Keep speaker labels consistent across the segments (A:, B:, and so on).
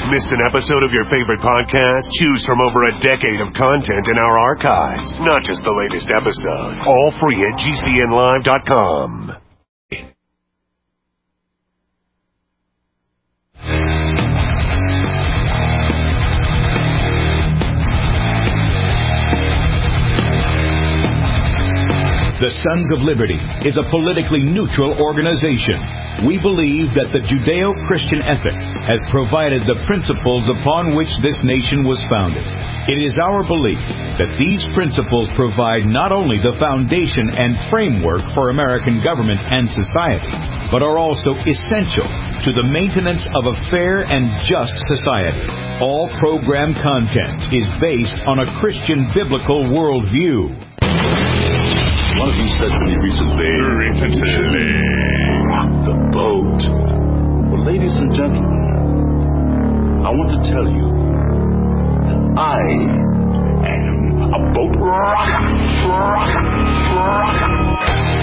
A: Missed an episode of your favorite podcast? Choose from over a decade of content in our archives. Not just the latest episode. All free at GCNlive.com.
B: The Sons of Liberty is a politically neutral organization. We believe that the Judeo-Christian ethic has provided the principles upon which this nation was founded. It is our belief that these principles provide not only the foundation and framework for American government and society, but are also essential to the maintenance of a fair and just society. All program content is based on a Christian biblical worldview.
C: One of you said to me recently, rock the boat. Well, ladies and gentlemen, I want to tell you that I am a boat rocker.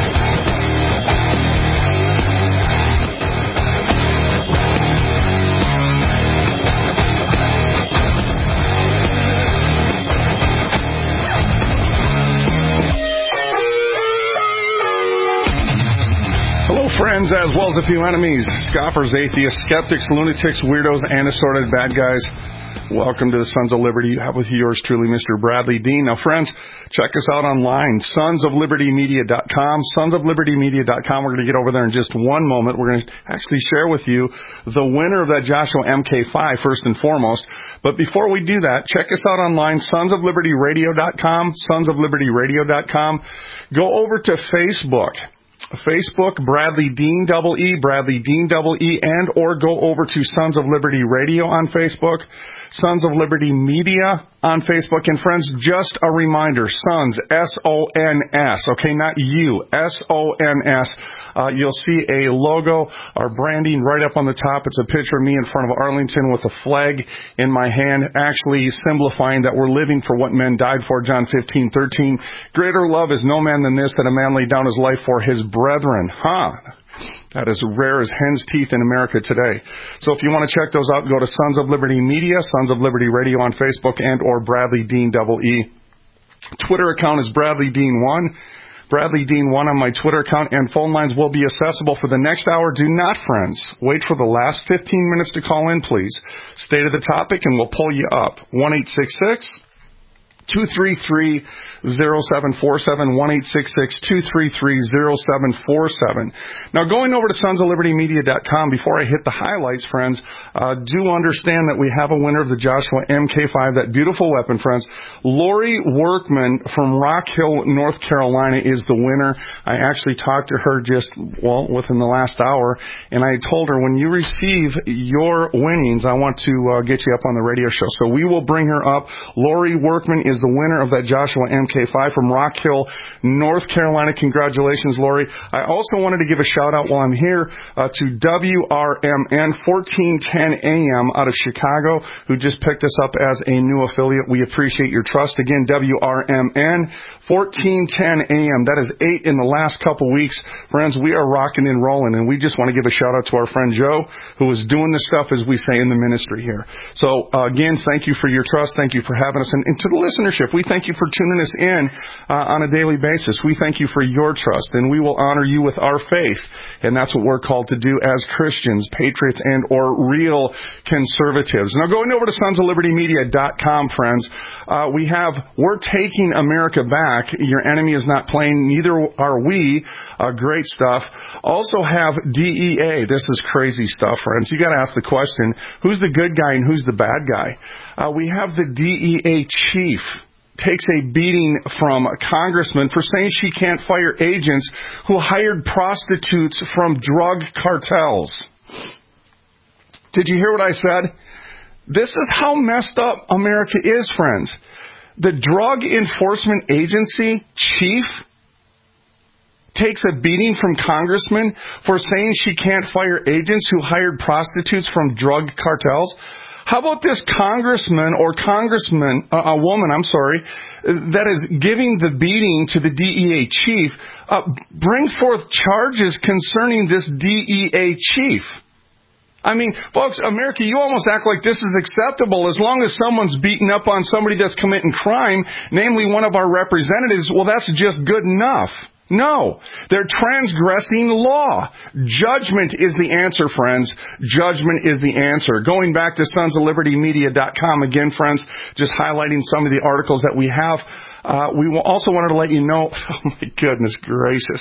D: Hello, friends, as well as a few enemies, scoffers, atheists, skeptics, lunatics, weirdos, and assorted bad guys. Welcome to the Sons of Liberty. You have with you yours truly, Mr. Bradley Dean. Now, friends, check us out online, sonsoflibertymedia.com, sonsoflibertymedia.com. We're going to get over there in just one moment. We're going to actually share with you the winner of that Joshua MK5, first and foremost. But before we do that, check us out online, sonsoflibertyradio.com, sonsoflibertyradio.com. Go over to Facebook, Bradley Dean Bradley Dean and or go over to Sons of Liberty Radio on Facebook, Sons of Liberty Media on Facebook. And friends, just a reminder, Sons, S-O-N-S, okay, not you, S-O-N-S. You'll see a logo, our branding right up on the top. It's a picture of me in front of Arlington with a flag in my hand, actually symbolifying that we're living for what men died for, John 15:13. Greater love is no man than this, that a man lay down his life for his brethren. That is rare as hen's teeth in America today. So if you want to check those out, go to Sons of Liberty Media, Sons of Liberty Radio on Facebook, and or Bradley Dean EE. Twitter account is Bradley Dean 1. Bradley Dean 1 on my Twitter account, and phone lines will be accessible for the next hour. Do not, friends, wait for the last 15 minutes to call in, please. State of the topic, and we'll pull you up. 1-866-233-0747, 1-866-233-0747. Now, going over to sonsoflibertymedia.com, before I hit the highlights, friends, do understand that we have a winner of the Joshua MK5, that beautiful weapon, friends. Lori Workman from Rock Hill, North Carolina is the winner. I actually talked to her within the last hour, and I told her, when you receive your winnings, I want to get you up on the radio show. So we will bring her up. Lori Workman is the winner of that Joshua MK5 from Rock Hill, North Carolina. Congratulations, Lori. I also wanted to give a shout-out while I'm here to WRMN 1410 AM out of Chicago, who just picked us up as a new affiliate. We appreciate your trust. Again, WRMN 1410 AM. That is 8 in the last couple weeks. Friends, we are rocking and rolling, and we just want to give a shout-out to our friend Joe, who is doing the stuff, as we say, in the ministry here. So, again, thank you for your trust. Thank you for having us. And to the listenership, we thank you for tuning us in on a daily basis. We thank you for your trust, and we will honor you with our faith. And that's what we're called to do as Christians, patriots, and or real conservatives. Now, going over to sonsoflibertymedia.com, friends, we're taking America back. Your enemy is not playing, neither are we. Great stuff. Also have DEA. This is crazy stuff, friends. You got to ask the question, who's the good guy and who's the bad guy? We have the DEA chief takes a beating from a congressman for saying she can't fire agents who hired prostitutes from drug cartels. Did you hear what I said? This is how messed up America is, friends. The Drug Enforcement Agency chief takes a beating from congressman for saying she can't fire agents who hired prostitutes from drug cartels. How about this congressman or woman, that is giving the beating to the DEA chief, bring forth charges concerning this DEA chief. I mean, folks, America, you almost act like this is acceptable. As long as someone's beating up on somebody that's committing crime, namely one of our representatives, well, that's just good enough. No, they're transgressing law. Judgment is the answer, friends. Judgment is the answer. Going back to sonsoflibertymedia.com again, friends, just highlighting some of the articles that we have. We also wanted to let you know, oh my goodness gracious.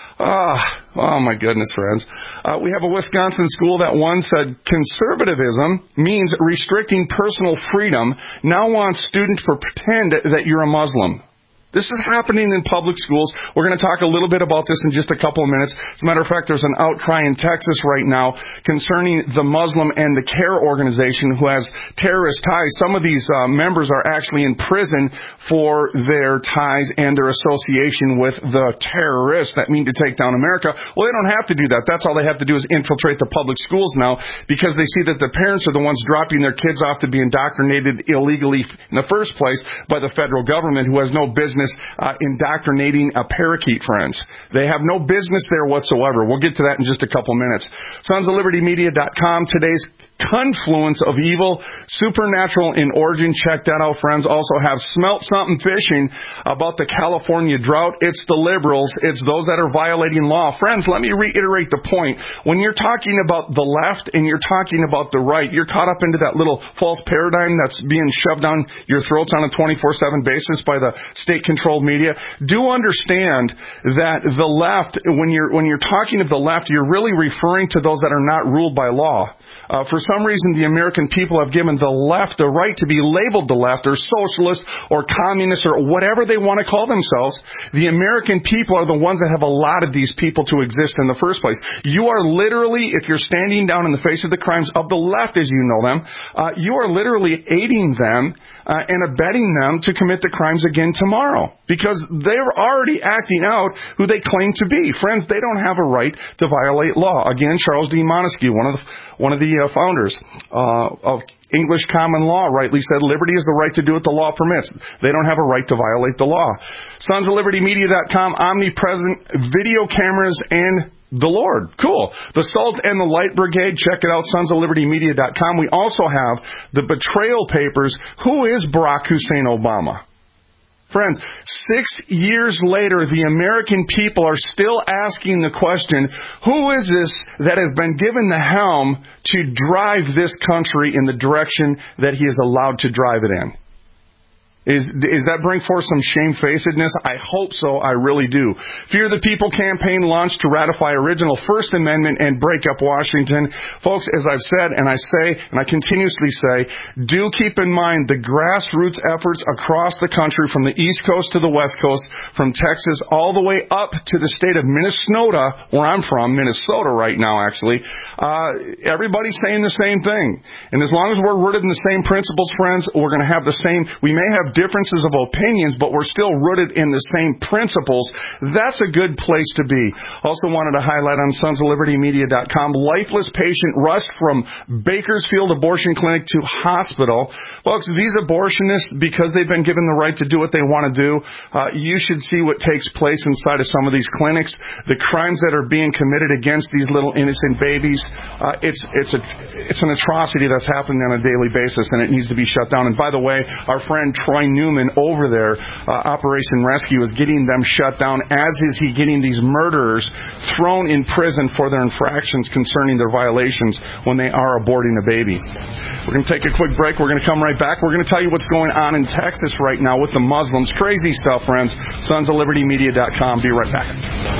D: Oh my goodness, friends. We have a Wisconsin school that once said conservatism means restricting personal freedom, now wants students to pretend that you're a Muslim. This is happening in public schools. We're going to talk a little bit about this in just a couple of minutes. As a matter of fact, there's an outcry in Texas right now concerning the Muslim and the CARE organization who has terrorist ties. Some of these members are actually in prison for their ties and their association with the terrorists that mean to take down America. Well, they don't have to do that. That's all they have to do is infiltrate the public schools now because they see that the parents are the ones dropping their kids off to be indoctrinated illegally in the first place by the federal government, who has no business indoctrinating a parakeet, friends. They have no business there whatsoever. We'll get to that in just a couple minutes. sonsoflibertymedia.com, today's confluence of evil, supernatural in origin. Check that out, friends. Also have smelt something fishing about the California drought. It's the liberals. It's those that are violating law. Friends, let me reiterate the point. When you're talking about the left and you're talking about the right, you're caught up into that little false paradigm that's being shoved down your throats on a 24/7 basis by the state-controlled media. Do understand that the left, when you're talking of the left, you're really referring to those that are not ruled by law. For some reason, the American people have given the left the right to be labeled the left or socialist or communist or whatever they want to call themselves. The American people are the ones that have allotted these people to exist in the first place. You are literally, if you're standing down in the face of the crimes of the left as you know them, you are literally aiding them and abetting them to commit the crimes again tomorrow because they're already acting out who they claim to be. Friends, they don't have a right to violate law. Again, Charles D. Montesquieu, one of the founders of English common law, rightly said, liberty is the right to do what the law permits. They don't have a right to violate the law. sonsoflibertymedia.com, omnipresent video cameras and the Lord. Cool. The Salt and the Light Brigade. Check it out, sonsoflibertymedia.com. We also have the betrayal papers. Who is Barack Hussein Obama? Friends, 6 years later, the American people are still asking the question, who is this that has been given the helm to drive this country in the direction that he is allowed to drive it in? Is that bring forth some shamefacedness? I hope so. I really do. Fear the People campaign launched to ratify original First Amendment and break up Washington. Folks, as I've said, and I say, and I continuously say, do keep in mind the grassroots efforts across the country from the East Coast to the West Coast, from Texas all the way up to the state of Minnesota, where I'm from, Minnesota right now, actually. Everybody's saying the same thing. And as long as we're rooted in the same principles, friends, we're going to have the same, we may have differences of opinions, but we're still rooted in the same principles. That's a good place to be. Also wanted to highlight on sonsoflibertymedia.com, lifeless patient rushed from Bakersfield Abortion Clinic to hospital. Folks, these abortionists, because they've been given the right to do what they want to do, you should see what takes place inside of some of these clinics. The crimes that are being committed against these little innocent babies, it's an atrocity that's happening on a daily basis, and it needs to be shut down. And by the way, our friend Troy Newman over there, Operation Rescue, is getting them shut down, as is he getting these murderers thrown in prison for their infractions concerning their violations when they are aborting a baby. We're going to take a quick break. We're going to come right back. We're going to tell you what's going on in Texas right now with the Muslims. Crazy stuff, friends. sonsoflibertymedia.com. Be right back.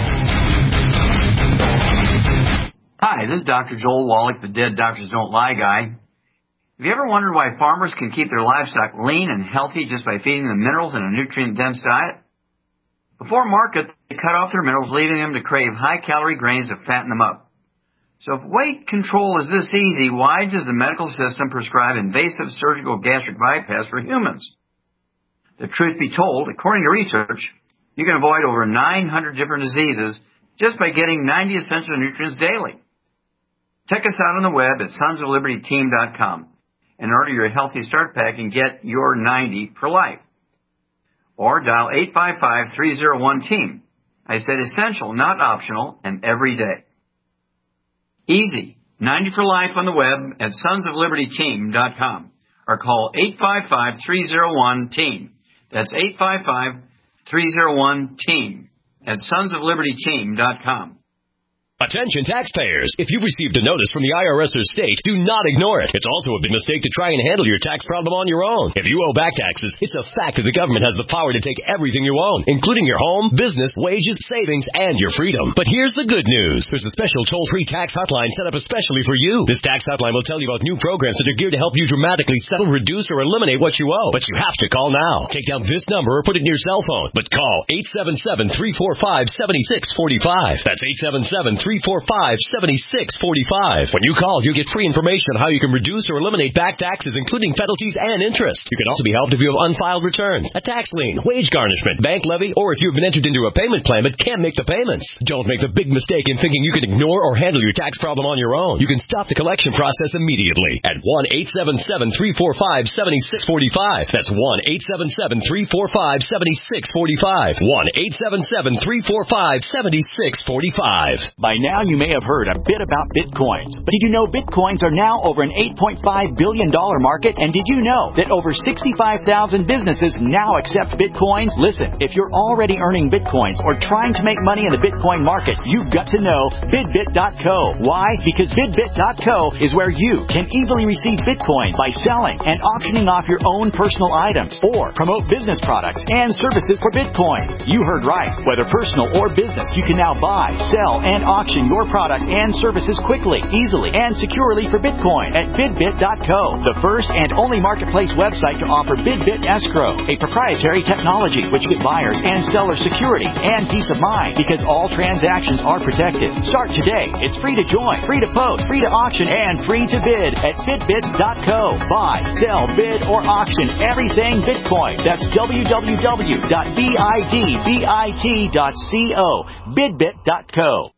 E: Hi, this is Dr. Joel Wallach, the Dead Doctors Don't Lie guy. Have you ever wondered why farmers can keep their livestock lean and healthy just by feeding them minerals in a nutrient-dense diet? Before market, they cut off their minerals, leaving them to crave high-calorie grains to fatten them up. So if weight control is this easy, why does the medical system prescribe invasive surgical gastric bypass for humans? The truth be told, according to research, you can avoid over 900 different diseases just by getting 90 essential nutrients daily. Check us out on the web at sonsoflibertyteam.com. and order your Healthy Start Pack and get your 90 for life. Or dial 855-301-TEAM. I said essential, not optional, and every day. Easy. 90 for life on the web at sonsoflibertyteam.com or call 855-301-TEAM. That's 855-301-TEAM at sonsoflibertyteam.com.
F: Attention taxpayers. If you've received a notice from the IRS or state, do not ignore it. It's also a big mistake to try and handle your tax problem on your own. If you owe back taxes, it's a fact that the government has the power to take everything you own, including your home, business, wages, savings, and your freedom. But here's the good news. There's a special toll-free tax hotline set up especially for you. This tax hotline will tell you about new programs that are geared to help you dramatically settle, reduce, or eliminate what you owe. But you have to call now. Take down this number or put it in your cell phone. But call 877-345-7645. That's 877-345-7645. When you call, you get free information on how you can reduce or eliminate back taxes, including penalties and interest. You can also be helped if you have unfiled returns, a tax lien, wage garnishment, bank levy, or if you've been entered into a payment plan but can't make the payments. Don't make the big mistake in thinking you can ignore or handle your tax problem on your own. You can stop the collection process immediately at 1-877-345-7645. That's 1-877-345-7645. 1-877-345-7645.
G: By now, you may have heard a bit about Bitcoins. But did you know Bitcoins are now over an $8.5 billion market? And did you know that over 65,000 businesses now accept Bitcoins? Listen, if you're already earning Bitcoins or trying to make money in the Bitcoin market, you've got to know BidBit.co. Why? Because BidBit.co is where you can easily receive Bitcoin by selling and auctioning off your own personal items or promote business products and services for Bitcoin. You heard right. Whether personal or business, you can now buy, sell, and auction your product and services quickly, easily, and securely for Bitcoin at BidBit.co, the first and only marketplace website to offer BidBit Escrow, a proprietary technology which gives buyers and sellers security and peace of mind because all transactions are protected. Start today. It's free to join, free to post, free to auction, and free to bid at BidBit.co. Buy, sell, bid, or auction everything Bitcoin. That's www.bidbit.co. BidBit.co.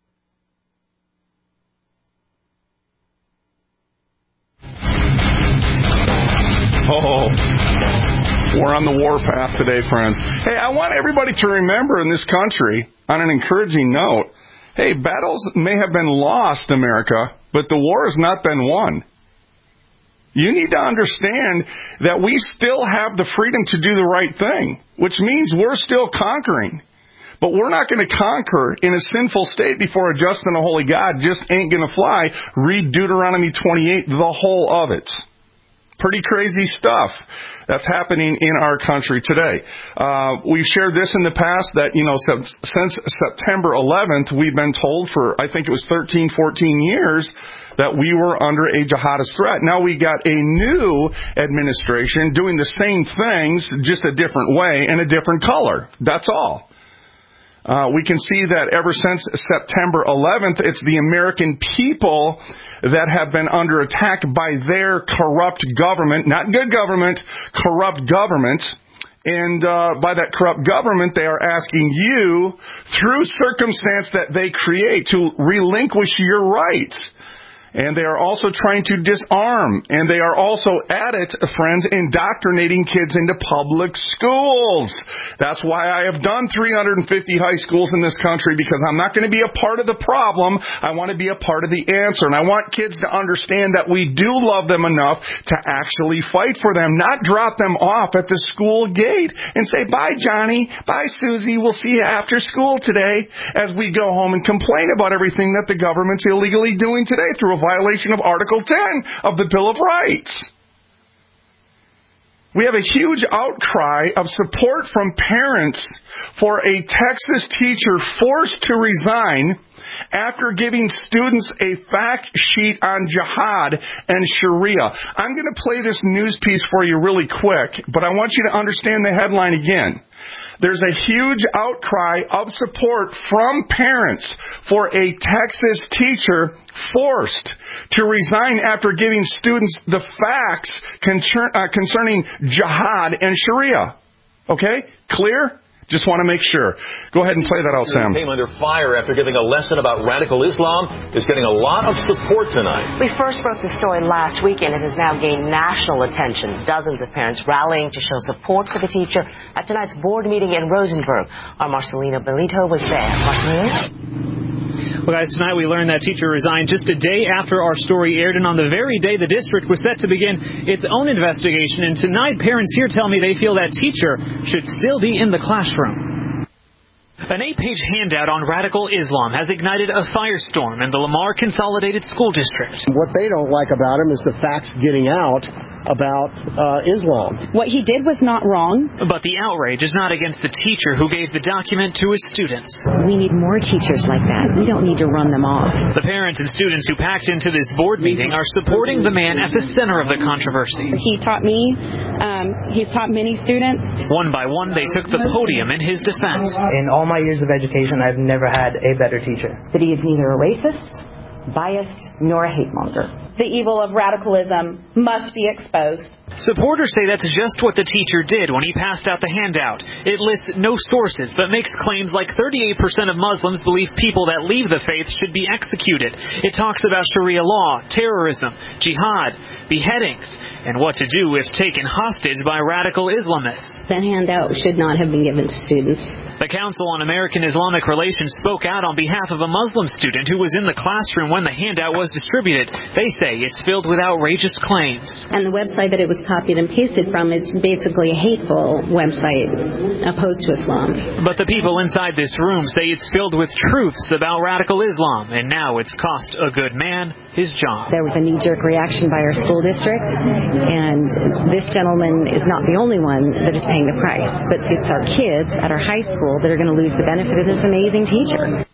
D: Oh, we're on the warpath today, friends. Hey, I want everybody to remember in this country, on an encouraging note, hey, battles may have been lost, America, but the war has not been won. You need to understand that we still have the freedom to do the right thing, which means we're still conquering. But we're not going to conquer in a sinful state before a just and a holy God. Just ain't going to fly. Read Deuteronomy 28, the whole of it. Pretty crazy stuff that's happening in our country today. We've shared this in the past that, since September 11th, we've been told for, I think it was 13, 14 years, that we were under a jihadist threat. Now we got a new administration doing the same things, just a different way and a different color. That's all. We can see that ever since September 11th, it's the American people that have been under attack by their corrupt government, not good government, corrupt government. And by that corrupt government, they are asking you, through circumstance that they create, to relinquish your rights. And they are also trying to disarm. And they are also at it, friends, indoctrinating kids into public schools. That's why I have done 350 high schools in this country, because I'm not going to be a part of the problem. I want to be a part of the answer. And I want kids to understand that we do love them enough to actually fight for them, not drop them off at the school gate and say, bye, Johnny, bye, Susie, we'll see you after school today, as we go home and complain about everything that the government's illegally doing today through a violation of Article 10 of the Bill of Rights. We have a huge outcry of support from parents for a Texas teacher forced to resign after giving students a fact sheet on jihad and Sharia. I'm going to play this news piece for you really quick, but I want you to understand the headline again. There's a huge outcry of support from parents for a Texas teacher forced to resign after giving students the facts concerning jihad and Sharia. Okay? Clear? Just want to make sure. Go ahead and play that out, Sam.
H: Came under fire after giving a lesson about radical Islam. Is getting a lot of support tonight. We first broke the story last week, and it has now gained national attention. Dozens of parents rallying to show support for the teacher at tonight's board meeting in Rosenberg. Our Marcelino Benito was there. Marcelino?
I: Well, guys, tonight we learned that teacher resigned just a day after our story aired, and on the very day the district was set to begin its own investigation. And tonight, parents here tell me they feel that teacher should still be in the classroom. An 8-page handout on radical Islam has ignited a firestorm in the Lamar Consolidated School District.
J: What they don't like about him is the facts getting out about Islam.
K: What he did was not wrong.
I: But the outrage is not against the teacher who gave the document to his students.
L: We need more teachers like that. We don't need to run them off.
I: The parents and students who packed into this board meeting are supporting the man at the center of the controversy.
K: He taught me. He's taught many students.
I: One by one, they took the podium in his defense.
M: In all my years of education, I've never had a better teacher.
L: That he is neither a racist, biased, nor a hate monger.
K: The evil of radicalism must be exposed.
I: Supporters say that's just what the teacher did when he passed out the handout. It lists no sources, but makes claims like 38% of Muslims believe people that leave the faith should be executed. It talks about Sharia law, terrorism, jihad, beheadings, and what to do if taken hostage by radical Islamists.
L: That handout should not have been given to students.
I: The Council on American Islamic Relations spoke out on behalf of a Muslim student who was in the classroom when the handout was distributed. They say it's filled with outrageous claims.
L: And the website that it was copied and pasted from is basically a hateful website opposed to Islam.
I: But the people inside this room say it's filled with truths about radical Islam, and now it's cost a good man his job.
L: There was a knee-jerk reaction by our school district, and this gentleman is not the only one that is paying the price, but it's our kids at our high school that are going to lose the benefit of this amazing teacher.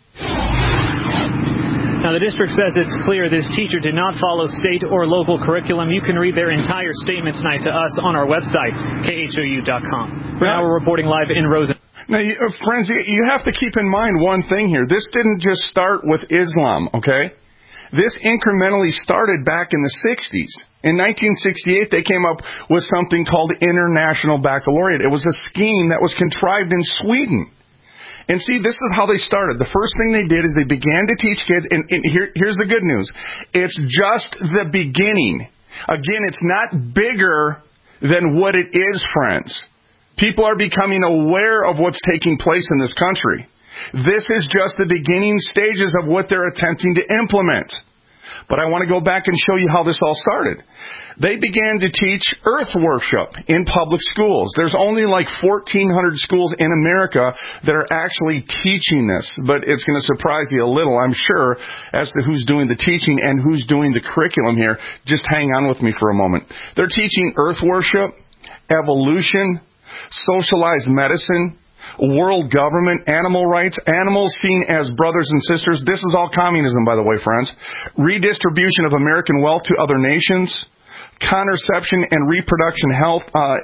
I: Now, the district says it's clear this teacher did not follow state or local curriculum. You can read their entire statement tonight to us on our website, khou.com. Now we're reporting live in Rosen.
D: Now, friends, you have to keep in mind one thing here. This didn't just start with Islam, okay? This incrementally started back in the 60s. In 1968, they came up with something called International Baccalaureate. It was a scheme that was contrived in Sweden. And see, this is how they started. The first thing they did is they began to teach kids, and here's the good news. It's just the beginning. Again, it's not bigger than what it is, friends. People are becoming aware of what's taking place in this country. This is just the beginning stages of what they're attempting to implement. But I want to go back and show you how this all started. They began to teach earth worship in public schools. There's only like 1,400 schools in America that are actually teaching this. But it's going to surprise you a little, I'm sure, as to who's doing the teaching and who's doing the curriculum here. Just hang on with me for a moment. They're teaching earth worship, evolution, socialized medicine, world government, animal rights, animals seen as brothers and sisters. This is all communism, by the way, friends. Redistribution of American wealth to other nations. Contraception and reproductive health.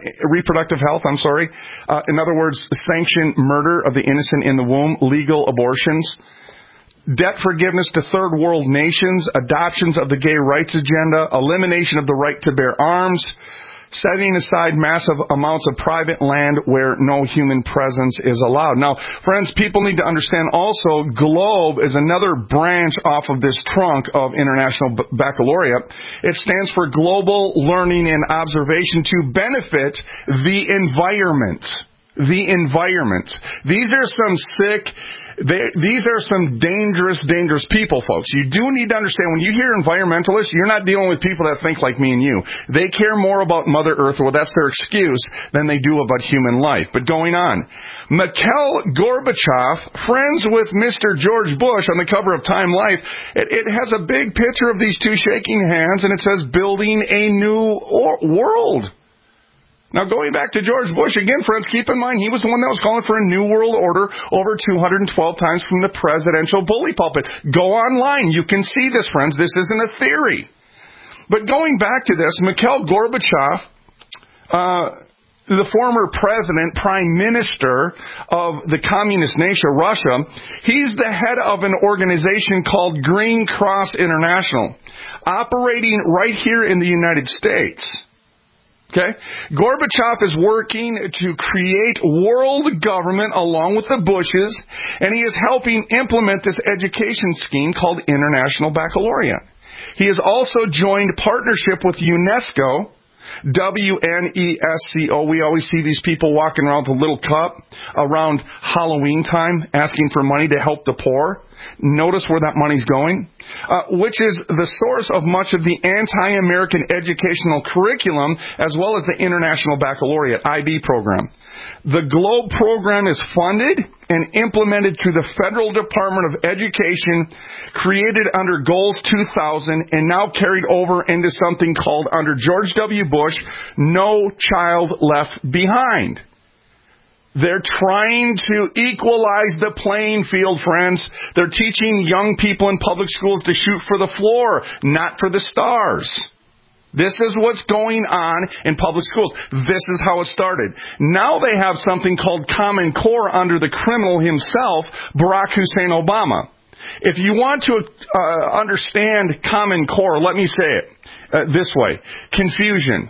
D: In other words, sanction murder of the innocent in the womb, legal abortions, debt forgiveness to third world nations, adoptions of the gay rights agenda, elimination of the right to bear arms, setting aside massive amounts of private land where no human presence is allowed. Now, friends, people need to understand also GLOBE is another branch off of this trunk of International Baccalaureate. It stands for Global Learning and Observation to Benefit the Environment. The environment. These are some sick... These are some dangerous people, folks. You do need to understand, when you hear environmentalists, you're not dealing with people that think like me and you. They care more about Mother Earth, well, that's their excuse, than they do about human life. But going on, Mikhail Gorbachev, friends with Mr. George Bush on the cover of Time Life, it has a big picture of these two shaking hands, and it says, building a new world. Now, going back to George Bush, again, friends, keep in mind, he was the one that was calling for a new world order over 212 times from the presidential bully pulpit. Go online. You can see this, friends. This isn't a theory. But going back to this, Mikhail Gorbachev, the former president, prime minister of the communist nation, Russia, he's the head of an organization called Green Cross International, operating right here in the United States. Okay? Gorbachev is working to create world government along with the Bushes, and he is helping implement this education scheme called International Baccalaureate. He has also joined partnership with UNESCO WNESCO. We always see these people walking around with a little cup around Halloween time asking for money to help the poor. Notice where that money's going, which is the source of much of the anti-American educational curriculum as well as the International Baccalaureate, IB program. The GLOBE program is funded and implemented through the Federal Department of Education, created under Goals 2000 and now carried over into something called, under George W. Bush, No Child Left Behind. They're trying to equalize the playing field, friends. They're teaching young people in public schools to shoot for the floor, not for the stars. This is what's going on in public schools. This is how it started. Now they have something called Common Core under the criminal himself, Barack Hussein Obama. If you want to understand Common Core, let me say it this way. Confusion.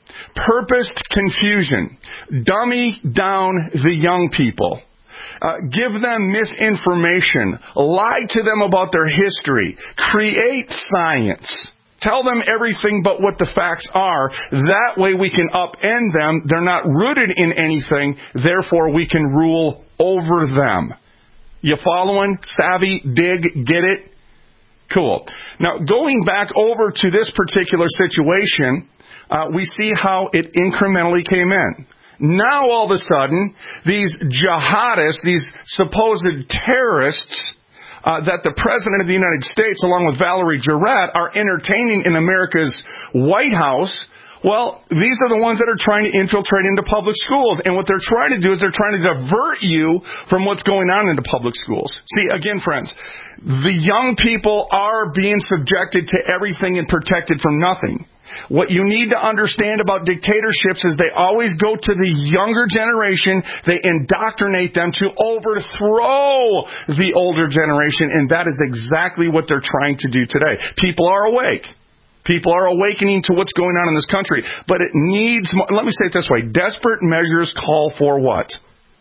D: Purposed confusion. Dummy down the young people. Give them misinformation. Lie to them about their history. Create science. Tell them everything but what the facts are. That way we can upend them. They're not rooted in anything. Therefore, we can rule over them. You following? Savvy? Dig? Get it? Cool. Now, going back over to this particular situation, we see how it incrementally came in. Now, all of a sudden, these jihadists, these supposed terrorists, that the President of the United States, along with Valerie Jarrett, are entertaining in America's White House, well, these are the ones that are trying to infiltrate into public schools. And what they're trying to do is they're trying to divert you from what's going on into public schools. See, again, friends, the young people are being subjected to everything and protected from nothing. What you need to understand about dictatorships is they always go to the younger generation, they indoctrinate them to overthrow the older generation, and that is exactly what they're trying to do today. People are awake. People are awakening to what's going on in this country. But it needs, let me say it this way, desperate measures call for what?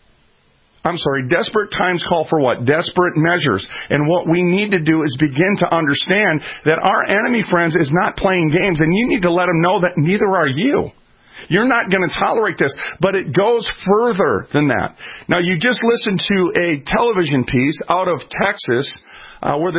D: Desperate times call for what? Desperate measures. And what we need to do is begin to understand that our enemy, friends, is not playing games. And you need to let them know that neither are you. You're not going to tolerate this. But it goes further than that. Now, you just listened to a television piece out of Texas where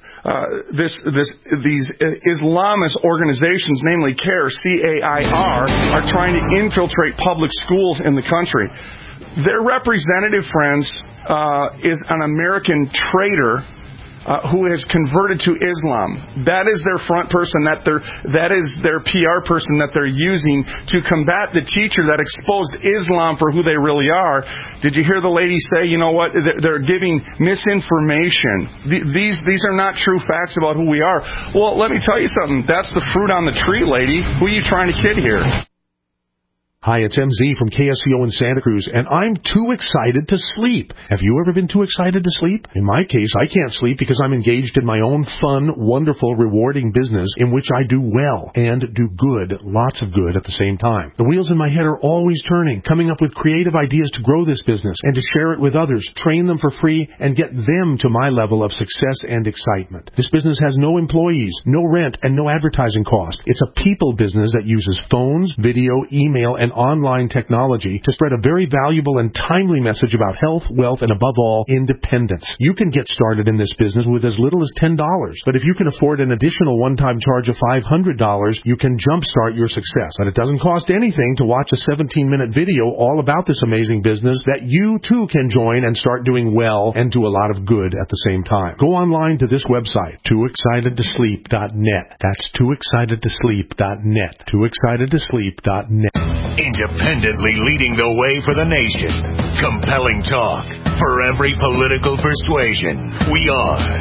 D: these Islamist organizations, namely CAIR, C-A-I-R, are trying to infiltrate public schools in the country. Their representative, friends, is an American traitor who has converted to Islam. That is their front person. That is their PR person that they're using to combat the teacher that exposed Islam for who they really are. Did you hear the lady say, you know what, they're giving misinformation. These are not true facts about who we are. Well, let me tell you something. That's the fruit on the tree, lady. Who are you trying to kid here?
N: Hi, it's MZ from KSCO in Santa Cruz, and I'm too excited to sleep. Have you ever been too excited to sleep? In my case, I can't sleep because I'm engaged in my own fun, wonderful, rewarding business in which I do well and do good, lots of good at the same time. The wheels in my head are always turning, coming up with creative ideas to grow this business and to share it with others, train them for free, and get them to my level of success and excitement. This business has no employees, no rent, and no advertising cost. It's a people business that uses phones, video, email, and online technology to spread a very valuable and timely message about health, wealth, and above all, independence. You can get started in this business with as little as $10, but if you can afford an additional one-time charge of $500, you can jumpstart your success. And it doesn't cost anything to watch a 17-minute video all about this amazing business that you too can join and start doing well and do a lot of good at the same time. Go online to this website, tooexcitedtosleep.net. That's tooexcitedtosleep.net. tooexcitedtosleep.net.
A: Independently leading the way for the nation. Compelling talk for every political persuasion. We are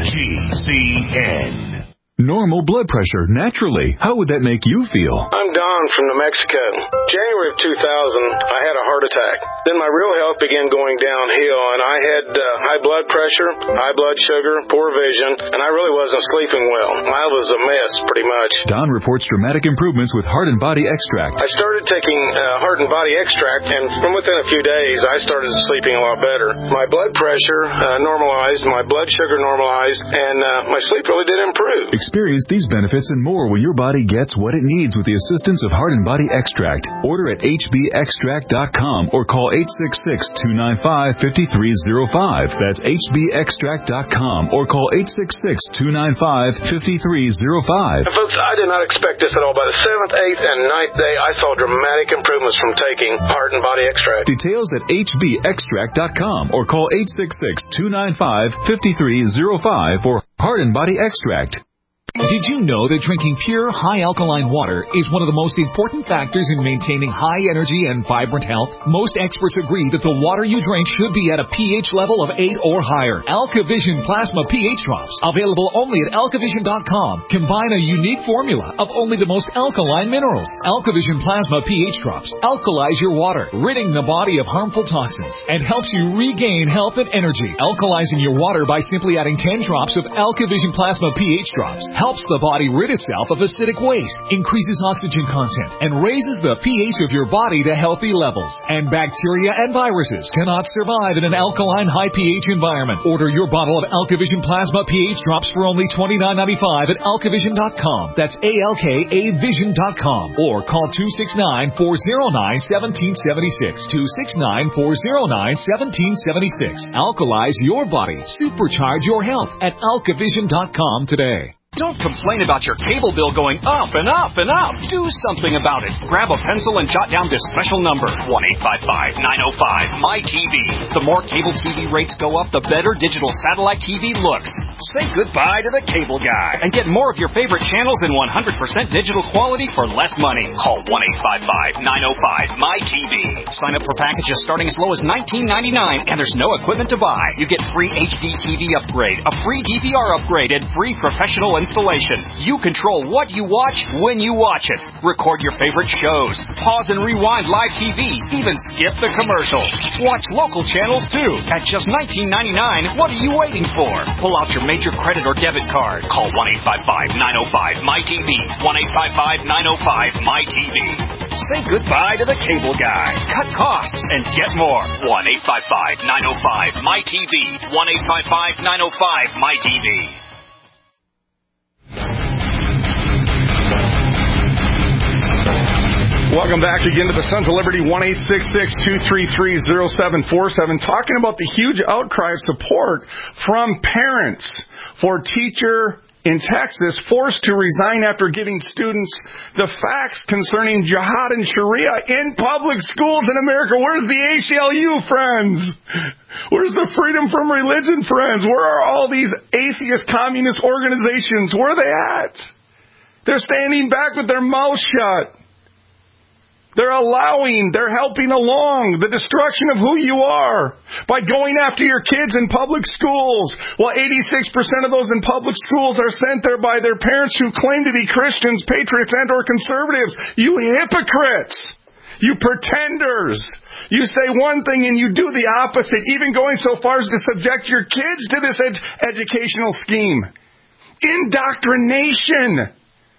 A: GCN.
B: Normal blood pressure, naturally. How would that make you feel?
O: I'm Don from New Mexico. January of 2000, I had a heart attack. Then my real health began going downhill, and I had high blood pressure, high blood sugar, poor vision, and I really wasn't sleeping well. I was a mess, pretty much.
B: Don reports dramatic improvements with Heart and Body Extract.
O: I started taking Heart and Body Extract, and from within a few days, I started sleeping a lot better. My blood pressure normalized, my blood sugar normalized, and my sleep really did improve.
P: Experience these benefits and more when your body gets what it needs with the assistance of Heart and Body Extract. Order at hbextract.com or call 866-295-5305. That's hbextract.com or call 866-295-5305.
O: Folks, I did not expect this at all. By the 7th, 8th, and 9th day, I saw dramatic improvements from taking Heart and Body Extract.
P: Details at hbextract.com or call 866-295-5305 for Heart and Body Extract.
Q: Did you know that drinking pure, high-alkaline water is one of the most important factors in maintaining high energy and vibrant health? Most experts agree that the water you drink should be at a pH level of 8 or higher. AlkaVision Plasma pH Drops, available only at alkavision.com, combine a unique formula of only the most alkaline minerals. AlkaVision Plasma pH Drops alkalize your water, ridding the body of harmful toxins, and helps you regain health and energy. Alkalizing your water by simply adding 10 drops of AlkaVision Plasma pH Drops helps the body rid itself of acidic waste, increases oxygen content, and raises the pH of your body to healthy levels. And bacteria and viruses cannot survive in an alkaline high pH environment. Order your bottle of AlkaVision Plasma pH Drops for only $29.95 at alkavision.com. That's ALKAvision.com. Or call 269-409-1776. 269-409-1776. Alkalize your body. Supercharge your health at alkavision.com today.
R: Don't complain about your cable bill going up and up and up. Do something about it. Grab a pencil and jot down this special number, 1-855-905-MY-TV. The more cable TV rates go up, the better digital satellite TV looks. Say goodbye to the cable guy and get more of your favorite channels in 100% digital quality for less money. Call 1-855-905-MY-TV. Sign up for packages starting as low as $19.99, and there's no equipment to buy. You get free HD TV upgrade, a free DVR upgrade, and free professional installation. You control what you watch when you watch it. Record your favorite shows. Pause and rewind live TV. Even skip the commercials. Watch local channels too. At just $19.99, what are you waiting for? Pull out your major credit or debit card. Call 1-855-905-MY-TV. 1-855-905-MY-TV. Say goodbye to the cable guy. Cut costs and get more. 1-855-905-MY-TV. 1-855-905-MY-TV.
D: Welcome back again to the Sons of Liberty, 1-866-233-0747, talking about the huge outcry of support from parents for teacher in Texas forced to resign after giving students the facts concerning jihad and Sharia in public schools in America. Where's the ACLU, friends? Where's the Freedom from Religion, friends? Where are all these atheist communist organizations? Where are they at? They're standing back with their mouths shut. They're helping along the destruction of who you are by going after your kids in public schools. Well, 86% of those in public schools are sent there by their parents who claim to be Christians, patriots, and or conservatives. You hypocrites! You pretenders! You say one thing and you do the opposite, even going so far as to subject your kids to this educational scheme. Indoctrination!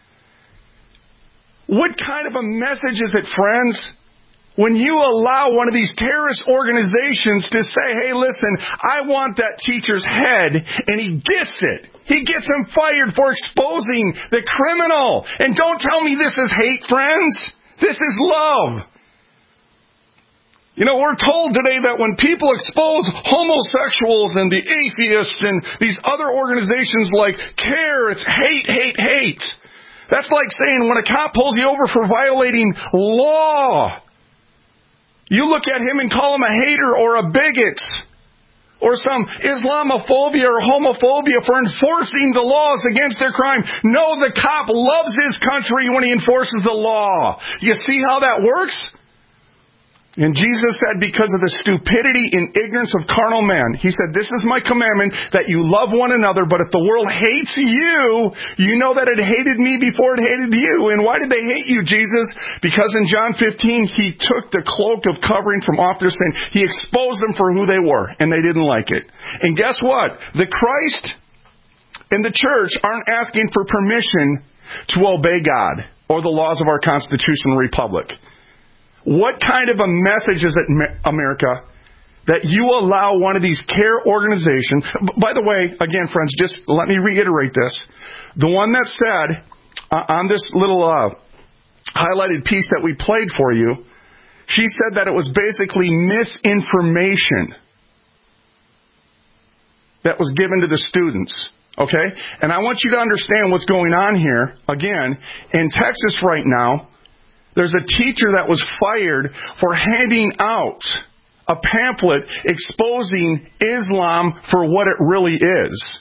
D: What kind of a message is it, friends, when you allow one of these terrorist organizations to say, hey, listen, I want that teacher's head, and he gets it. He gets him fired for exposing the criminal. And don't tell me this is hate, friends. This is love. You know, we're told today that when people expose homosexuals and the atheists and these other organizations like CARE, it's hate, hate, hate. That's like saying when a cop pulls you over for violating law, you look at him and call him a hater or a bigot or some Islamophobia or homophobia for enforcing the laws against their crime. No, the cop loves his country when he enforces the law. You see how that works? And Jesus said, because of the stupidity and ignorance of carnal man, He said, this is my commandment, that you love one another, but if the world hates you, you know that it hated me before it hated you. And why did they hate you, Jesus? Because in John 15, He took the cloak of covering from off their sin. He exposed them for who they were, and they didn't like it. And guess what? The Christ and the church aren't asking for permission to obey God or the laws of our constitutional republic. What kind of a message is it, America, that you allow one of these care organizations. By the way, again, friends, just let me reiterate this. The one that said on this little highlighted piece that we played for you, she said that it was basically misinformation that was given to the students. Okay? And I want you to understand what's going on here. Again, in Texas right now, there's a teacher that was fired for handing out a pamphlet exposing Islam for what it really is.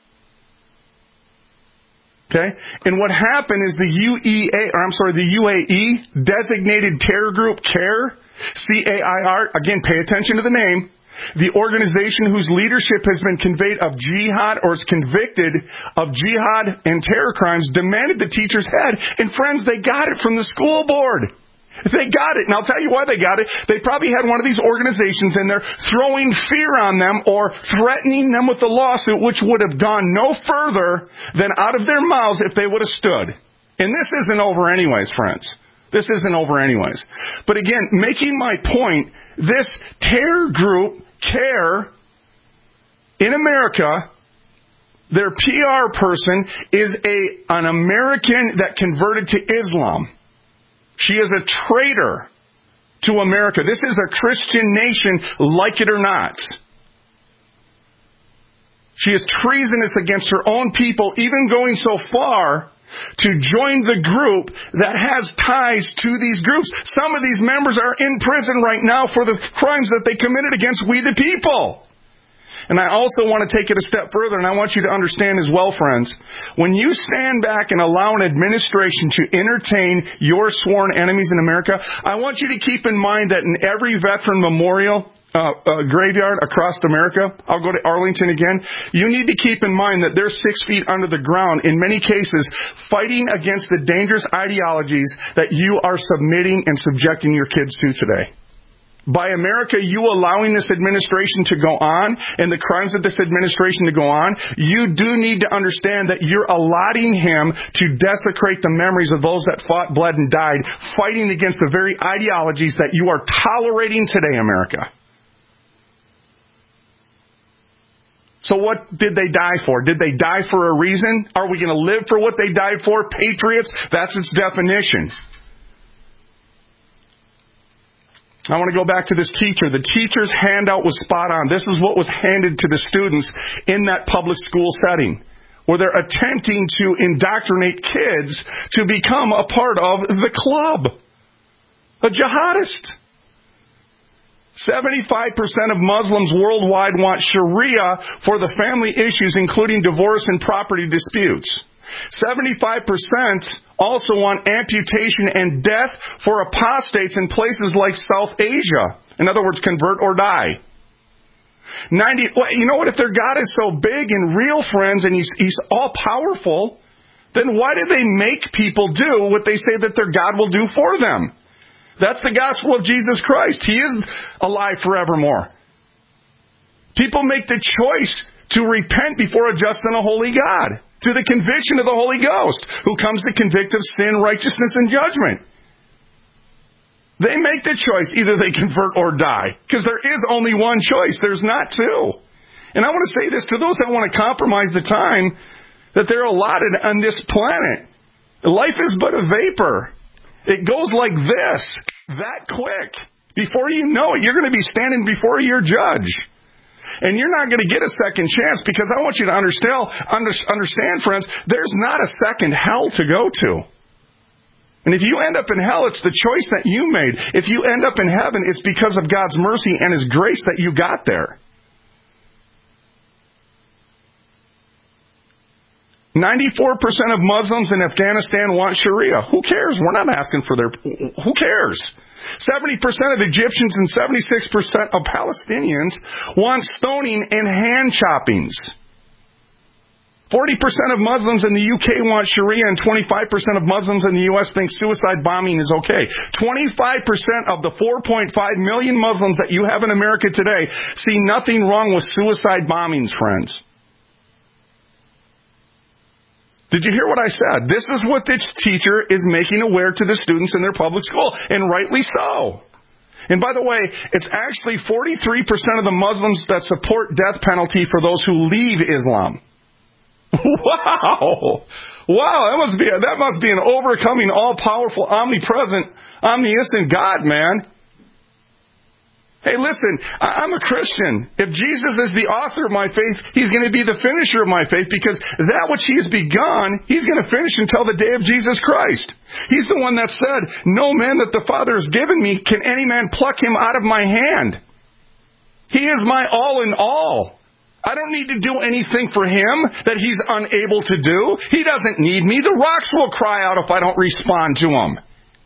D: Okay? And what happened is the UAE, Designated Terror Group CAIR, C-A-I-R, again, pay attention to the name, the organization whose leadership has been conveyed of jihad or is convicted of jihad and terror crimes, demanded the teacher's head. And friends, they got it from the school board. They got it. And I'll tell you why they got it. They probably had one of these organizations in there throwing fear on them or threatening them with a lawsuit, which would have gone no further than out of their mouths if they would have stood. And this isn't over anyways, friends. This isn't over anyways. But again, making my point, this terror group, CAIR, in America, their PR person is an American that converted to Islam. She is a traitor to America. This is a Christian nation, like it or not. She is treasonous against her own people, even going so far to join the group that has ties to these groups. Some of these members are in prison right now for the crimes that they committed against we the people. And I also want to take it a step further, and I want you to understand as well, friends, when you stand back and allow an administration to entertain your sworn enemies in America, I want you to keep in mind that in every veteran memorial graveyard across America, I'll go to Arlington again, you need to keep in mind that they're 6 feet under the ground, in many cases, fighting against the dangerous ideologies that you are submitting and subjecting your kids to today. By America, you allowing this administration to go on and the crimes of this administration to go on, you do need to understand that you're allotting him to desecrate the memories of those that fought, bled, and died, fighting against the very ideologies that you are tolerating today, America. So what did they die for? Did they die for a reason? Are we going to live for what they died for? Patriots? That's its definition. I want to go back to this teacher. The teacher's handout was spot on. This is what was handed to the students in that public school setting, where they're attempting to indoctrinate kids to become a part of the club, a jihadist. 75% of Muslims worldwide want Sharia for the family issues, including divorce and property disputes. 75% also want amputation and death for apostates in places like South Asia. In other words, convert or die. You know what? If their God is so big and real, friends, and He's all powerful, then why do they make people do what they say that their God will do for them? That's the gospel of Jesus Christ. He is alive forevermore. People make the choice to repent before a just and a holy God, through the conviction of the Holy Ghost, who comes to convict of sin, righteousness, and judgment. They make the choice. Either they convert or die. Because there is only one choice. There's not two. And I want to say this to those that want to compromise the time that they're allotted on this planet. Life is but a vapor. It goes like this, that quick. Before you know it, you're going to be standing before your judge. And you're not going to get a second chance, because I want you to understand, friends, there's not a second hell to go to. And if you end up in hell, it's the choice that you made. If you end up in heaven, it's because of God's mercy and His grace that you got there. 94% of Muslims in Afghanistan want Sharia. Who cares? We're not asking for their... Who cares? 70% of Egyptians and 76% of Palestinians want stoning and hand choppings. 40% of Muslims in the UK want Sharia, and 25% of Muslims in the US think suicide bombing is okay. 25% of the 4.5 million Muslims that you have in America today see nothing wrong with suicide bombings, friends. Did you hear what I said? This is what this teacher is making aware to the students in their public school, and rightly so. And by the way, it's actually 43% of the Muslims that support death penalty for those who leave Islam. Wow. Wow, that must be an overcoming, all-powerful, omnipresent, omniscient God, man. Hey, listen, I'm a Christian. If Jesus is the author of my faith, He's going to be the finisher of my faith, because that which He has begun, He's going to finish until the day of Jesus Christ. He's the one that said, no man that the Father has given me can any man pluck Him out of my hand. He is my all in all. I don't need to do anything for Him that He's unable to do. He doesn't need me. The rocks will cry out if I don't respond to Him.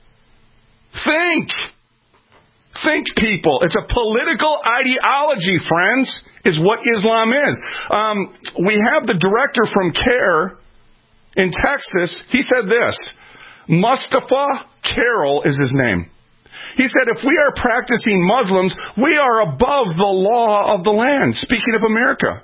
D: Think, people. It's a political ideology, friends, is what Islam is. We have the director from CARE in Texas. He said this. Mustafa Carroll is his name. He said, if we are practicing Muslims, we are above the law of the land. Speaking of America.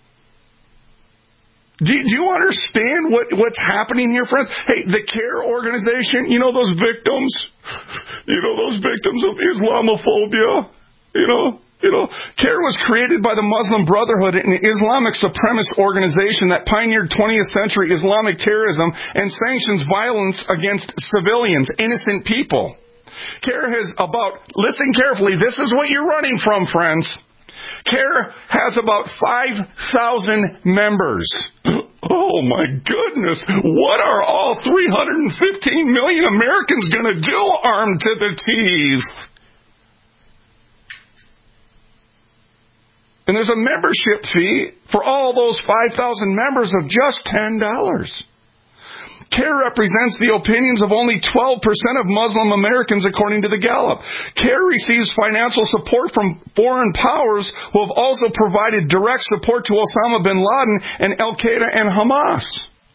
D: Do you understand what's happening here, friends? Hey, the CARE organization, you know those victims? You know those victims of Islamophobia? You know, CARE was created by the Muslim Brotherhood, an Islamic supremacist organization that pioneered 20th century Islamic terrorism and sanctions violence against civilians, innocent people. CARE has listen carefully, this is what you're running from, friends. CARE has about 5,000 members. Oh my goodness, what are all 315 million Americans going to do armed to the teeth? And there's a membership fee for all those 5,000 members of just $10. CARE represents the opinions of only 12% of Muslim Americans, according to the Gallup. CARE receives financial support from foreign powers who have also provided direct support to Osama bin Laden and Al-Qaeda and Hamas.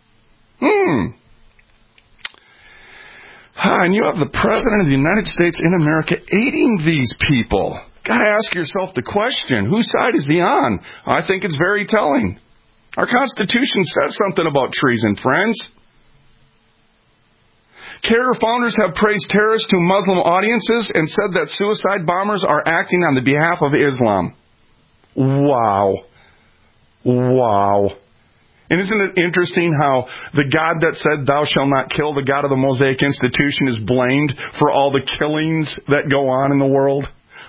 D: And you have the President of the United States in America aiding these people. Got to ask yourself the question, whose side is he on? I think it's very telling. Our Constitution says something about treason, friends. CARE founders have praised terrorists to Muslim audiences and said that suicide bombers are acting on the behalf of Islam. Wow. And isn't it interesting how the God that said, thou shalt not kill, the God of the Mosaic Institution, is blamed for all the killings that go on in the world?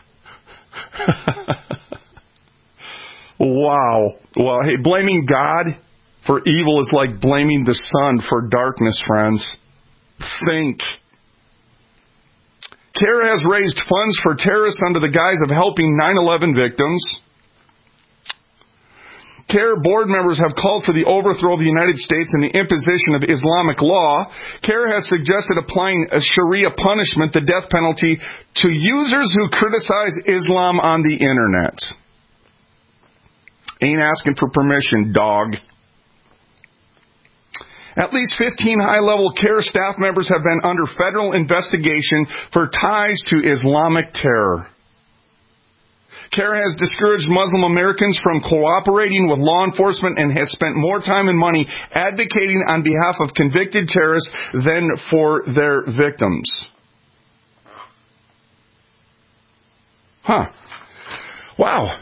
D: Wow. Well, hey, blaming God for evil is like blaming the sun for darkness, friends. Think. CARE has raised funds for terrorists under the guise of helping 9/11 victims. CARE board members have called for the overthrow of the United States and the imposition of Islamic law. CARE has suggested applying a Sharia punishment, the death penalty, to users who criticize Islam on the internet. Ain't asking for permission, dog. At least 15 high-level CARE staff members have been under federal investigation for ties to Islamic terror. CARE has discouraged Muslim Americans from cooperating with law enforcement and has spent more time and money advocating on behalf of convicted terrorists than for their victims. Wow.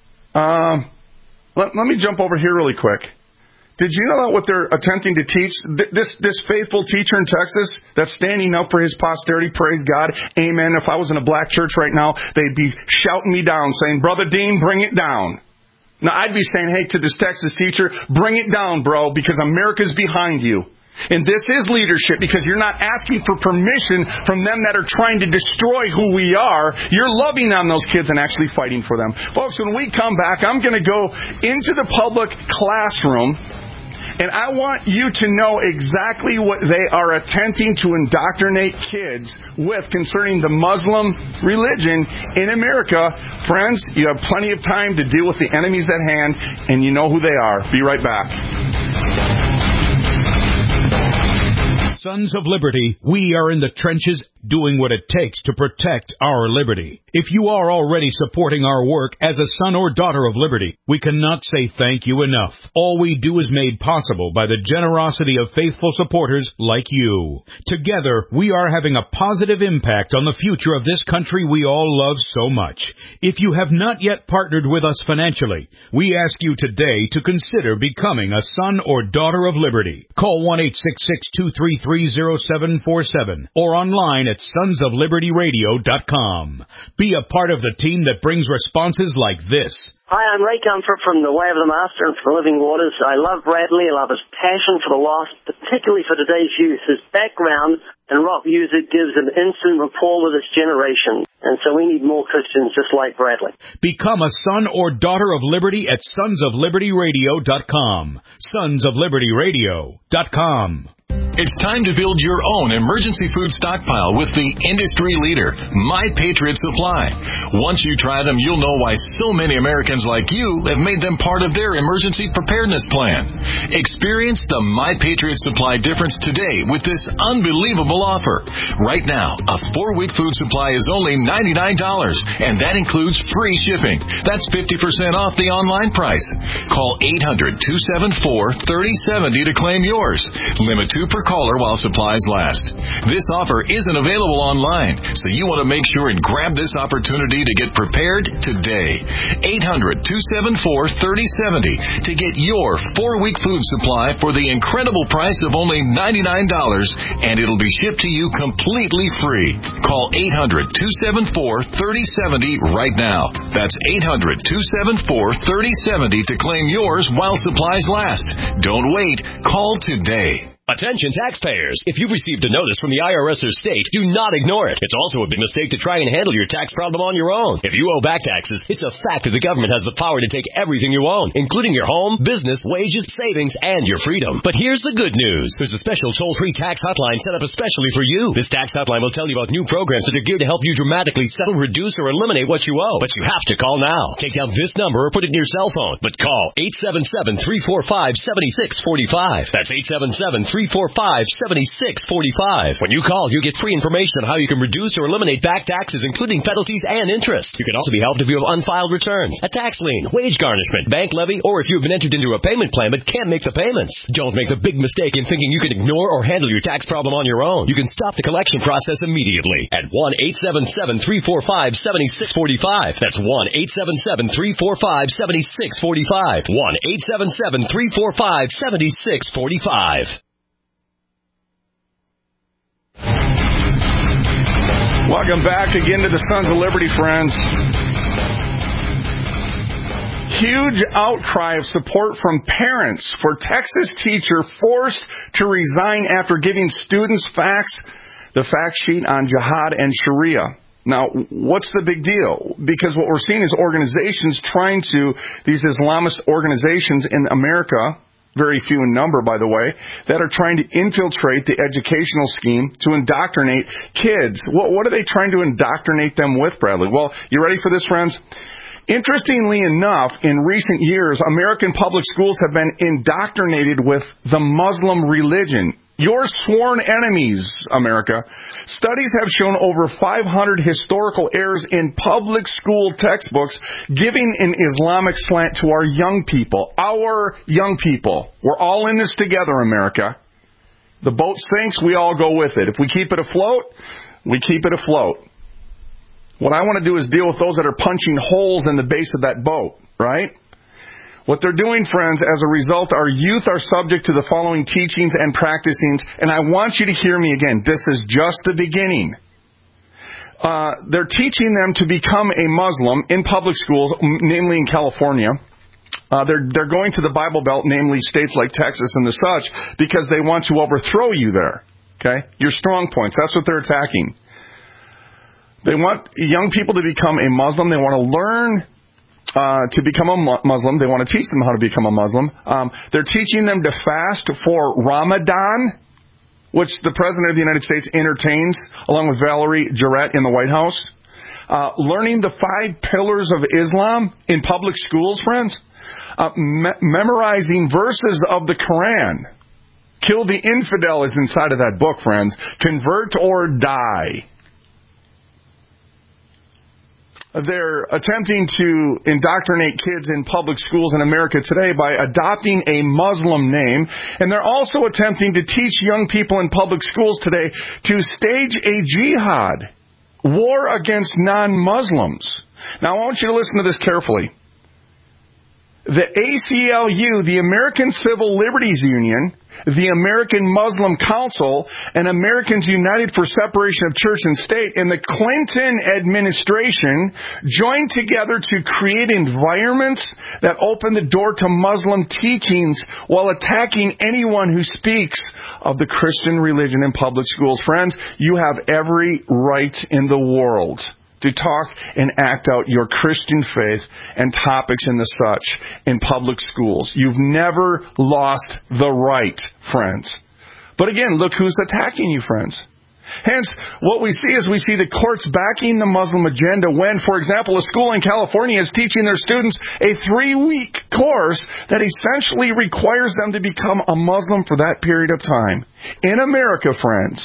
D: Let me jump over here really quick. Did you know that what they're attempting to teach, this faithful teacher in Texas that's standing up for his posterity, praise God, amen. If I was in a black church right now, they'd be shouting me down, saying, Brother Dean, bring it down. Now, I'd be saying, hey, to this Texas teacher, bring it down, bro, because America's behind you. And this is leadership, because you're not asking for permission from them that are trying to destroy who we are. You're loving on those kids and actually fighting for them. Folks, when we come back, I'm going to go into the public classroom, and I want you to know exactly what they are attempting to indoctrinate kids with concerning the Muslim religion in America. Friends, you have plenty of time to deal with the enemies at hand, and you know who they are. Be right back.
B: Sons of Liberty, we are in the trenches doing what it takes to protect our liberty. If you are already supporting our work as a son or daughter of liberty, we cannot say thank you enough. All we do is made possible by the generosity of faithful supporters like you. Together, we are having a positive impact on the future of this country we all love so much. If you have not yet partnered with us financially, we ask you today to consider becoming a son or daughter of liberty. Call 1-866-233-0747 or online at sonsoflibertyradio.com. Be a part of the team that brings responses like this.
S: Hi, I'm Ray Comfort from The Way of the Master and from Living Waters. I love Bradley. I love his passion for the lost, particularly for today's youth. His background in rock music gives an instant rapport with his generation. And so we need more Christians just like Bradley.
B: Become a son or daughter of liberty at sonsoflibertyradio.com. Sonsoflibertyradio.com.
T: It's time to build your own emergency food stockpile with the industry leader, My Patriot Supply. Once you try them, you'll know why so many Americans like you have made them part of their emergency preparedness plan. Experience the My Patriot Supply difference today with this unbelievable offer. Right now, a 4-week food supply is only $99, and that includes free shipping. That's 50% off the online price. Call 800-274-3070 to claim yours. Limit 2 per caller while supplies last. This offer isn't available online, so you want to make sure and grab this opportunity to get prepared today. 800-274-3070 to get your 4-week food supply for the incredible price of only $99, and it'll be shipped to you completely free. Call 800-274-3070 right now. That's 800-274-3070 to claim yours while supplies last. Don't wait. Call today.
F: Attention taxpayers. If you've received a notice from the IRS or state, do not ignore it. It's also a big mistake to try and handle your tax problem on your own. If you owe back taxes, it's a fact that the government has the power to take everything you own, including your home, business, wages, savings, and your freedom. But here's the good news. There's a special toll-free tax hotline set up especially for you. This tax hotline will tell you about new programs that are geared to help you dramatically settle, reduce, or eliminate what you owe. But you have to call now. Take down this number or put it in your cell phone. But call 877-345-7645. That's 877-345-7645. When you call, you get free information on how you can reduce or eliminate back taxes, including penalties and interest. You can also be helped if you have unfiled returns, a tax lien, wage garnishment, bank levy, or if you've been entered into a payment plan but can't make the payments. Don't make the big mistake in thinking you can ignore or handle your tax problem on your own. You can stop the collection process immediately at 1-877-345-7645. That's 1-877-345-7645. 1-877-345-7645.
D: Welcome back again to the Sons of Liberty, friends. Huge outcry of support from parents for Texas teacher forced to resign after giving students the fact sheet on jihad and Sharia. Now, what's the big deal? Because what we're seeing is these Islamist organizations in America, very few in number, by the way, that are trying to infiltrate the educational scheme to indoctrinate kids. What are they trying to indoctrinate them with, Bradley? Well, you ready for this, friends? Interestingly enough, in recent years, American public schools have been indoctrinated with the Muslim religion. Your sworn enemies, America. Studies have shown over 500 historical errors in public school textbooks, giving an Islamic slant to our young people. Our young people. We're all in this together, America. The boat sinks, we all go with it. If we keep it afloat, we keep it afloat. What I want to do is deal with those that are punching holes in the base of that boat, right? What they're doing, friends, as a result, our youth are subject to the following teachings and practicings, and I want you to hear me again. This is just the beginning. They're teaching them to become a Muslim in public schools, namely in California. They're going to the Bible Belt, namely states like Texas and the such, because they want to overthrow you there. Okay? Your strong points. That's what they're attacking. They want young people to become a Muslim. They want to learn to become a Muslim. They want to teach them how to become a Muslim. They're teaching them to fast for Ramadan, which the President of the United States entertains, along with Valerie Jarrett in the White House. Learning the 5 pillars of Islam in public schools, friends. Memorizing verses of the Quran. Kill the infidel is inside of that book, friends. Convert or die. They're attempting to indoctrinate kids in public schools in America today by adopting a Muslim name. And they're also attempting to teach young people in public schools today to stage a jihad, war against non-Muslims. Now, I want you to listen to this carefully. The ACLU, the American Civil Liberties Union, the American Muslim Council, and Americans United for Separation of Church and State, and the Clinton administration joined together to create environments that open the door to Muslim teachings while attacking anyone who speaks of the Christian religion in public schools. Friends, you have every right in the world to talk and act out your Christian faith and topics and the such in public schools. You've never lost the right, friends. But again, look who's attacking you, friends. Hence, what we see is we see the courts backing the Muslim agenda when, for example, a school in California is teaching their students a 3-week course that essentially requires them to become a Muslim for that period of time. In America, friends.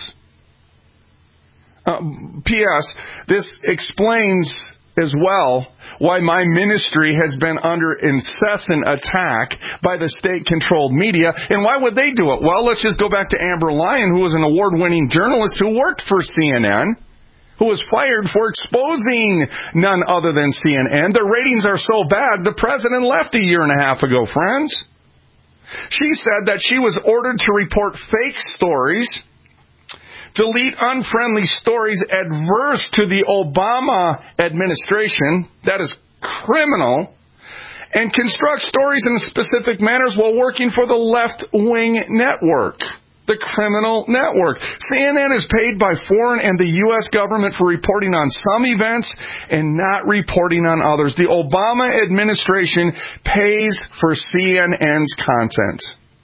D: P.S. This explains as well why my ministry has been under incessant attack by the state-controlled media. And why would they do it? Well, let's just go back to Amber Lyon, who was an award-winning journalist who worked for CNN, who was fired for exposing none other than CNN. Their ratings are so bad, the president left a year and a half ago, friends. She said that she was ordered to report fake stories, delete unfriendly stories adverse to the Obama administration, that is criminal, and construct stories in specific manners while working for the left-wing network, the criminal network. CNN is paid by foreign and the U.S. government for reporting on some events and not reporting on others. The Obama administration pays for CNN's content.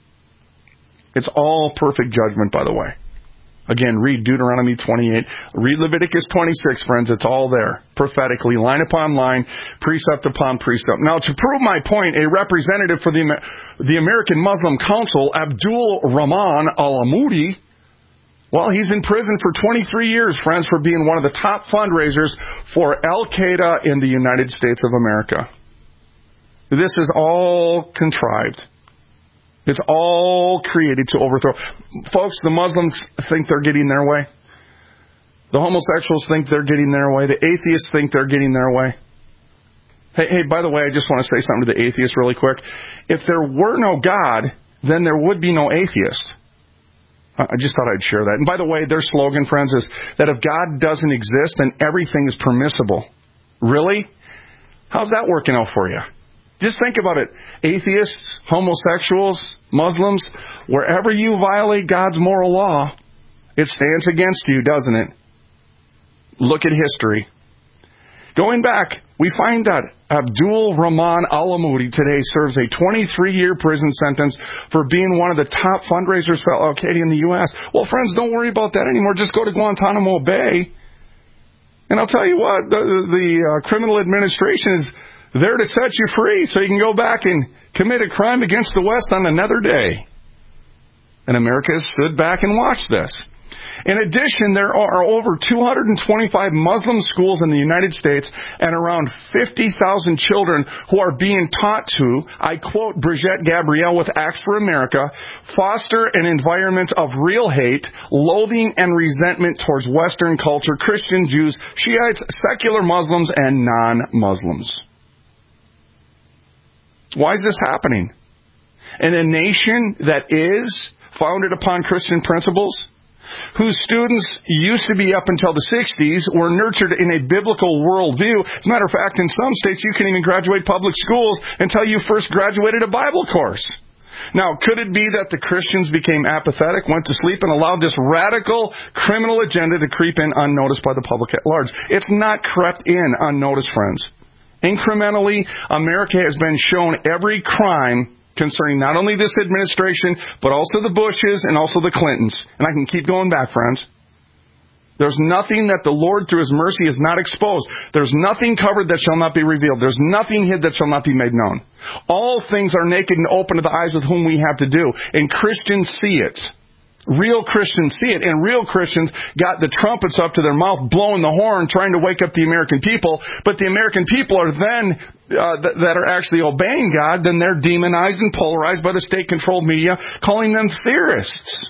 D: It's all perfect judgment, by the way. Again, read Deuteronomy 28. Read Leviticus 26, friends. It's all there. Prophetically, line upon line, precept upon precept. Now, to prove my point, a representative for the American Muslim Council, Abdul Rahman Al-Amoudi, well, he's in prison for 23 years, friends, for being one of the top fundraisers for Al-Qaeda in the United States of America. This is all contrived. It's all created to overthrow. Folks, the Muslims think they're getting their way. The homosexuals think they're getting their way. The atheists think they're getting their way. Hey, by the way, I just want to say something to the atheists really quick. If there were no God, then there would be no atheists. I just thought I'd share that. And by the way, their slogan, friends, is that if God doesn't exist, then everything is permissible. Really? How's that working out for you? Just think about it. Atheists, homosexuals, Muslims, wherever you violate God's moral law, it stands against you, doesn't it? Look at history. Going back, we find that Abdul Rahman Al-Amoudi today serves a 23-year prison sentence for being one of the top fundraisers for Al-Qaeda in the U.S. Well, friends, don't worry about that anymore. Just go to Guantanamo Bay. And I'll tell you what, the criminal administration is there to set you free so you can go back and commit a crime against the West on another day. And America has stood back and watched this. In addition, there are over 225 Muslim schools in the United States and around 50,000 children who are being taught to, I quote Brigitte Gabriel with Acts for America, foster an environment of real hate, loathing, and resentment towards Western culture, Christian, Jews, Shiites, secular Muslims, and non-Muslims. Why is this happening? In a nation that is founded upon Christian principles, whose students used to be up until the 60s were nurtured in a biblical worldview. As a matter of fact, in some states you can even graduate public schools until you first graduated a Bible course. Now, could it be that the Christians became apathetic, went to sleep, and allowed this radical criminal agenda to creep in unnoticed by the public at large? It's not crept in unnoticed, friends. Incrementally, America has been shown every crime concerning not only this administration, but also the Bushes and also the Clintons. And I can keep going back, friends. There's nothing that the Lord, through His mercy, has not exposed. There's nothing covered that shall not be revealed. There's nothing hid that shall not be made known. All things are naked and open to the eyes with whom we have to do. And Christians see it. Real Christians see it, and real Christians got the trumpets up to their mouth, blowing the horn, trying to wake up the American people. But the American people are then, that are actually obeying God, then they're demonized and polarized by the state-controlled media, calling them theorists.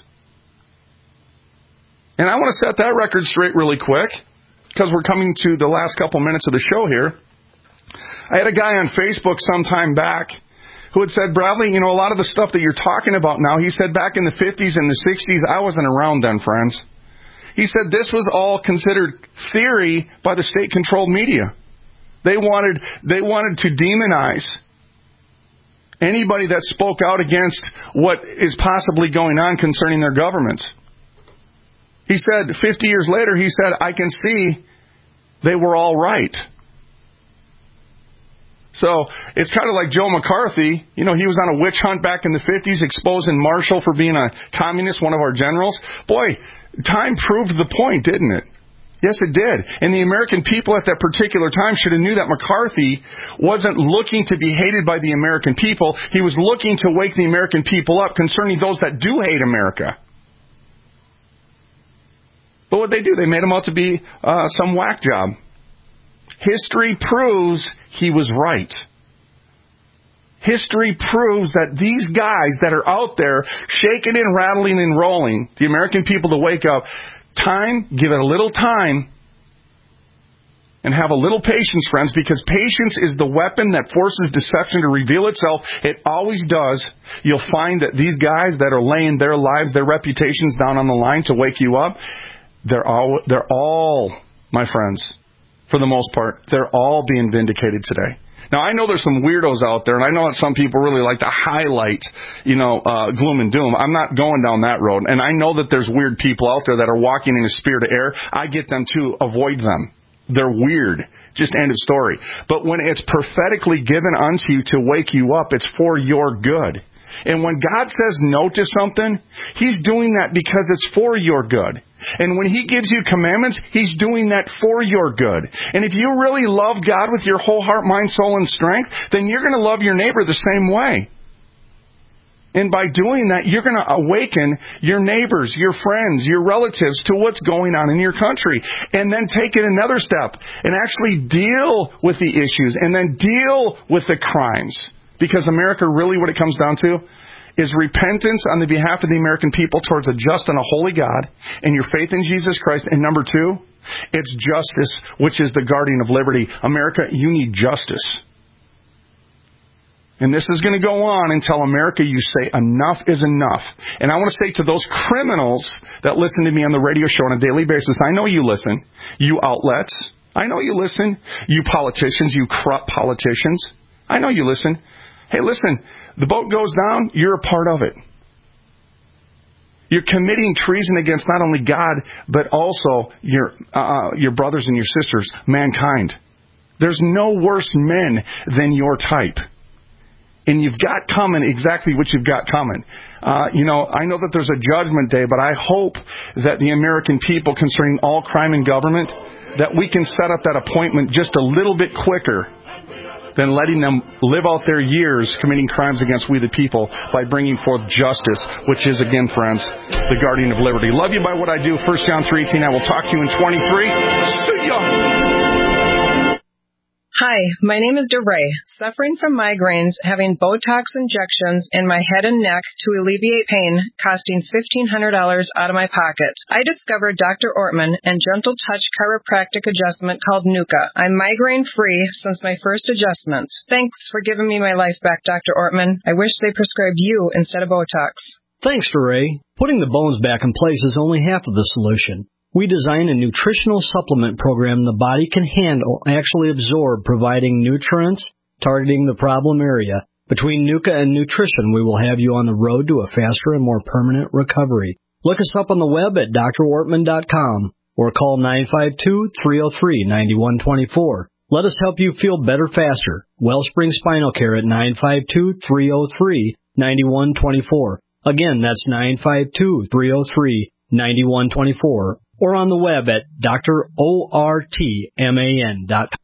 D: And I want to set that record straight really quick, because we're coming to the last couple minutes of the show here. I had a guy on Facebook some time back who had said, Bradley, a lot of the stuff that you're talking about now, he said back in the 50s and the 60s, I wasn't around then, friends. He said this was all considered theory by the state-controlled media. They wanted to demonize anybody that spoke out against what is possibly going on concerning their governments. He said, 50 years later, he said, I can see they were all right. So it's kind of like Joe McCarthy. He was on a witch hunt back in the 50s, exposing Marshall for being a communist, one of our generals. Boy, time proved the point, didn't it? Yes, it did. And the American people at that particular time should have knew that McCarthy wasn't looking to be hated by the American people. He was looking to wake the American people up concerning those that do hate America. But what they do, they made him out to be some whack job. History proves he was right. History proves that these guys that are out there shaking and rattling and rolling the American people to wake up, give it a little time and have a little patience, friends, because patience is the weapon that forces deception to reveal itself. It always does. You'll find that these guys that are laying their lives, their reputations down on the line to wake you up, they're all, my friends, for the most part, they're all being vindicated today. Now, I know there's some weirdos out there, and I know that some people really like to highlight, gloom and doom. I'm not going down that road. And I know that there's weird people out there that are walking in a spirit of error. I get them to avoid them. They're weird. Just end of story. But when it's prophetically given unto you to wake you up, it's for your good. And when God says no to something, He's doing that because it's for your good. And when He gives you commandments, He's doing that for your good. And if you really love God with your whole heart, mind, soul, and strength, then you're going to love your neighbor the same way. And by doing that, you're going to awaken your neighbors, your friends, your relatives to what's going on in your country. And then take it another step and actually deal with the issues and then deal with the crimes. Because America, really what it comes down to is repentance on the behalf of the American people towards a just and a holy God and your faith in Jesus Christ. And number two, it's justice, which is the guardian of liberty. America, you need justice. And this is going to go on until America, you say enough is enough. And I want to say to those criminals that listen to me on the radio show on a daily basis, I know you listen. You outlets, I know you listen. You politicians, you corrupt politicians, I know you listen. Hey, listen, the boat goes down, you're a part of it. You're committing treason against not only God, but also your brothers and your sisters, mankind. There's no worse men than your type. And you've got coming exactly what you've got coming. I know that there's a judgment day, but I hope that the American people concerning all crime in government, that we can set up that appointment just a little bit quicker than letting them live out their years committing crimes against we the people by bringing forth justice, which is, again, friends, the guardian of liberty. Love you by what I do. 1 John 3:18. I will talk to you in 23. See ya!
U: Hi, my name is DeRay, suffering from migraines, having Botox injections in my head and neck to alleviate pain, costing $1,500 out of my pocket. I discovered Dr. Ortman and Gentle Touch chiropractic adjustment called Nuka. I'm migraine-free since my first adjustments. Thanks for giving me my life back, Dr. Ortman. I wish they prescribed you instead of Botox.
V: Thanks, DeRay. Putting the bones back in place is only half of the solution. We design a nutritional supplement program the body can handle, actually absorb, providing nutrients, targeting the problem area. Between Nuka and nutrition, we will have you on the road to a faster and more permanent recovery. Look us up on the web at drortman.com or call 952-303-9124. Let us help you feel better faster. Wellspring Spinal Care at 952-303-9124. Again, that's 952-303-9124. Or on the web at drortman.com.